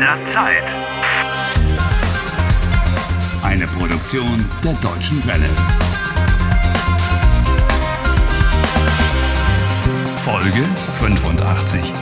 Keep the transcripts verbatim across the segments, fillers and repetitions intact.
der Zeit. Eine Produktion der Deutschen Welle. Folge fünfundachtzig.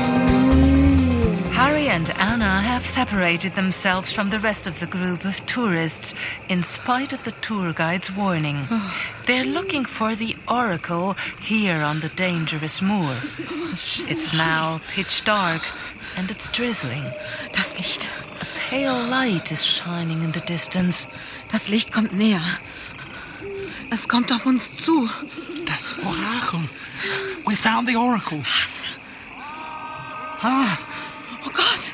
Harry and Anna have separated themselves from the rest of the group of tourists in spite of the tour guide's warning. They're looking for the Oracle here on the dangerous moor. It's now pitch dark and it's drizzling. Das Licht. A pale light is shining in the distance. Das Licht kommt näher. Es kommt auf uns zu. Das Orakel. We found the Oracle. Was? Ah. Oh Gott.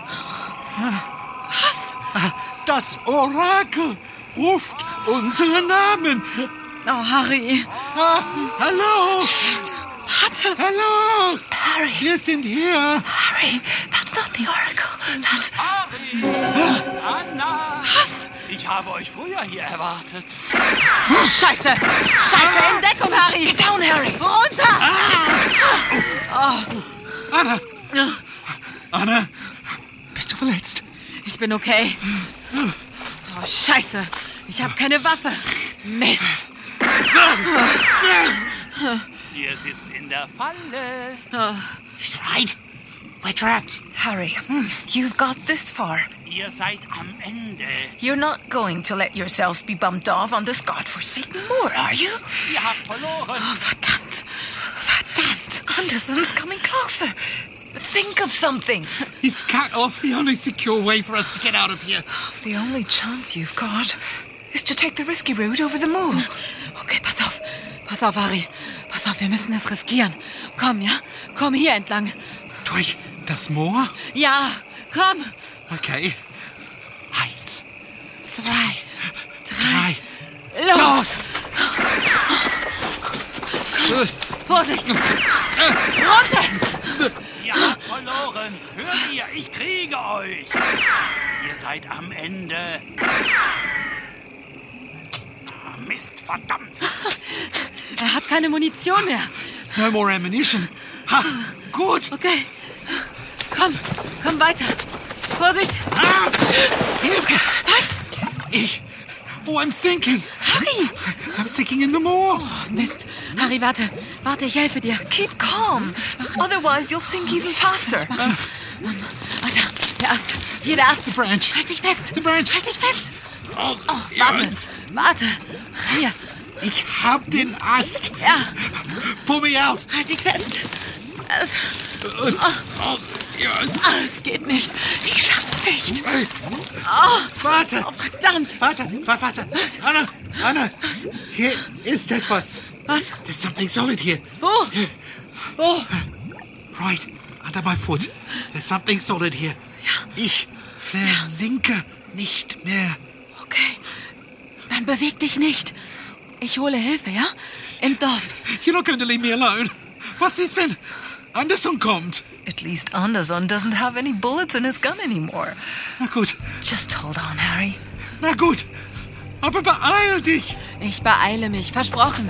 Was? Das Orakel ruft unsere Namen. Oh, Harry. Ah, hallo. Psst. Warte. Hallo. Harry. Wir sind hier. Harry, that's not the Oracle. That's... Harry! Anna! Was? Ich habe euch früher hier erwartet. Scheiße. Scheiße. In Deckung, Harry. Get down, Harry. Runter. Ah. Oh. Anna. Anna. Bist du verletzt? Ich bin okay. Oh, Scheiße. Ich habe keine Waffe. Mist. Ihr sitzt in der Falle. Oh. He's right. We're trapped. Harry, you've got this far. Ihr seid am Ende. You're not going to let yourselves be bumped off on this godforsaken moor, are you? Ihr habt verloren. Oh, verdammt. Verdammt. Anderson's coming closer. Think of something. He's cut off the only secure way for us to get out of here. The only chance you've got is to take the risky route over the moor. Okay, pass auf. Pass auf, Harry. Pass auf, wir müssen es riskieren. Komm, ja? Komm hier entlang. Durch das Moor? Ja, komm. Okay. Eins, Zwei, drei. los. Los. Vorsicht. Runter. Ihr habt verloren. Hört ihr, ich kriege euch. Ihr seid am Ende. Ah, Mist, verdammt. Er hat keine Munition mehr. No more ammunition. Ha, gut. Okay. Komm, komm weiter. Vorsicht. Ah, Hilfe. Was? Ich. Oh, I'm sinking. Harry. I'm sinking in the moor. Oh, Mist. Harry, warte. Warte, ich helfe dir. Keep calm. Otherwise, you'll sink even faster. Warte, der Ast. Hier der Ast. The branch. Halt dich fest. The branch. Halt dich fest. Oh, Oh, warte. Warte. Hier. Ich hab den Ast. Ja. Pull me out. Halt dich fest. Es, Und, oh, ja. ah, es geht nicht. Ich schaff's nicht. Hey, Oh, warte. oh verdammt. Warte, warte, warte. Anna, Anna. Hier ist etwas. Was? There's something solid here. Wo? Wo? Right under my foot. There's something solid here. Ja. Ich versinke nicht mehr. Okay. Dann beweg dich nicht. Ich hole Hilfe, ja? Im Dorf. You're not going to leave me alone. Was ist, wenn Anderson kommt? At least Anderson doesn't have any bullets in his gun anymore. Na gut, Just hold on, Harry. na gut. Aber beeil dich. Ich beeile mich, versprochen.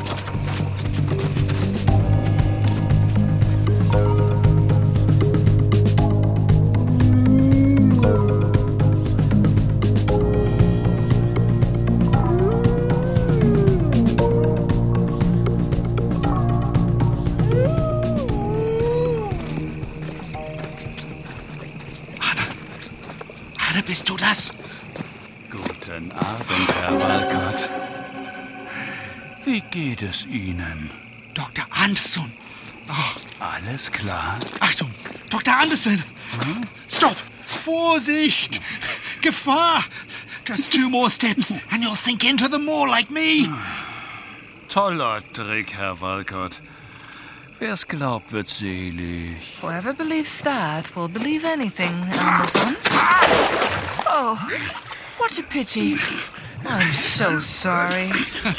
Anna, bist du das? Guten Abend, Herr Walcott. Wie geht es Ihnen? Doktor Anderson. Oh, Alles klar? Achtung, Doktor Anderson. Hm? Stop. Vorsicht. Gefahr. Just two more steps and you'll sink into the moor like me. Toller Trick, Herr Walcott. Wer's glaubt, wird selig. Whoever believes that will believe anything, Anderson. Oh, what a pity. I'm so sorry.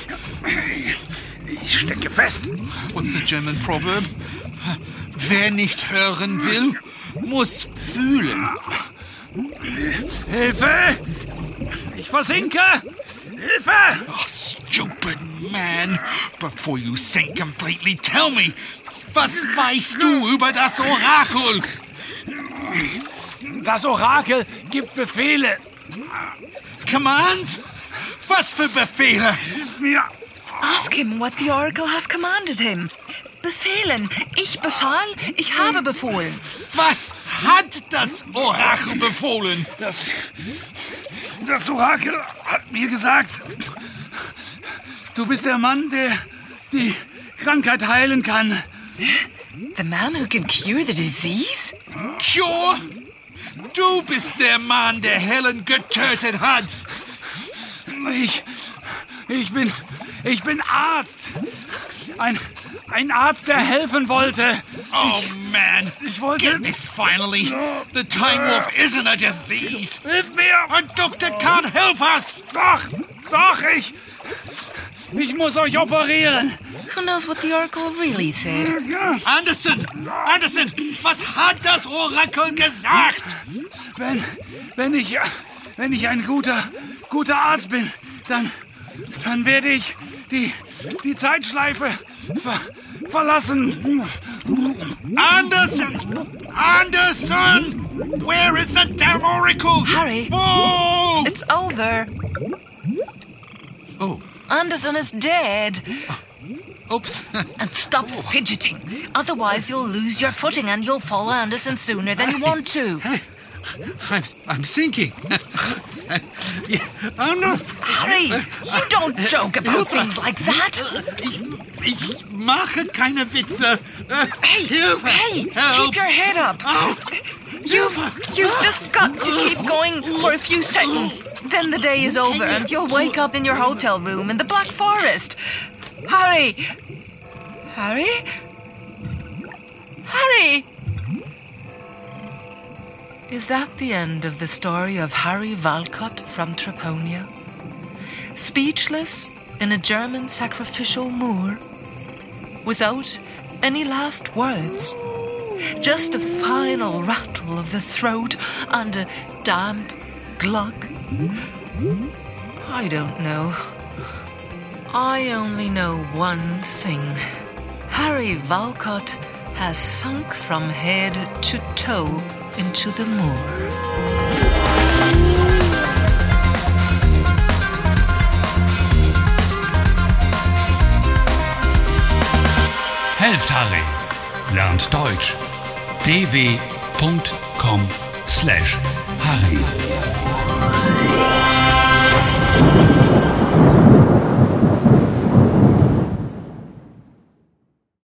Ich stecke fest. What's the German proverb? Wer nicht hören will, muss fühlen. Hilfe! Ich versinke! Hilfe! Oh, stupid man. Before you sink completely, tell me, was weißt du über das Orakel? Das Orakel gibt Befehle. Commands? Was für Befehle? Hilf mir. Ask him what the Oracle has commanded him. Befehlen. Ich befahl, ich habe befohlen. Was hat das Orakel befohlen? Das, das Orakel hat mir gesagt, du bist der Mann, der die Krankheit heilen kann. The man who can cure the disease? Cure? Du bist der Mann, der Helen getötet hat. Ich, ich bin, ich bin Arzt. Ein, ein Arzt, der helfen wollte. Oh, man. Ich wollte... Get this finally. The time warp isn't a disease. Hilf mir! Our doctor can't help us. Doch, doch, ich... Ich muss euch operieren. Who knows what the Oracle really said? Anderson, Anderson, was hat das Orakel gesagt? Wenn, wenn ich, wenn ich ein guter, guter Arzt bin, dann, dann werde ich die, die Zeitschleife ver, verlassen. Anderson, Anderson, where is the damn Oracle? Harry. Whoa! It's over. Oh, Anderson is dead. oops. And stop fidgeting. Otherwise, you'll lose your footing and you'll follow Anderson sooner than you want to. I'm, I'm sinking. Yeah, oh, no. Harry, you don't joke about things like that. Ich, ich mache keine Witze. Hey, Hilfe! hey, Help! keep your head up. Oh. You've, you've just got to keep going for a few seconds. Then the day is over and you'll wake up in your hotel room in the Black Forest. Harry! Harry? Harry! Is that the end of the story of Harry Walcott from Traponia? Speechless in a German sacrificial moor? Without any last words? Just a final rattle of the throat and a damp glug? I don't know. I only know one thing. Harry Walcott has sunk from head to toe into the moor. Helft Harry. Lernt Deutsch. d w punkt com slash Harry.